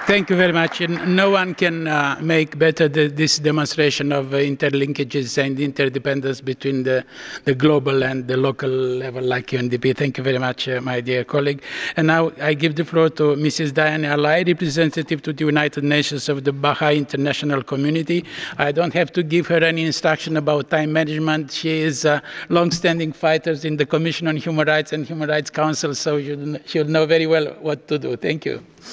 Thank you very much. And no one can make better this demonstration of interlinkages and interdependence between the global and the local level like UNDP. Thank you very much, my dear colleague. And now I give the floor to Mrs. Diane Alai, representative to the United Nations of the Baha'i International Community. I don't have to give her any instruction about time management. She is a long-standing fighter in the Commission on Human Rights and Human Rights Council, so she'll know very well what to do. Thank you.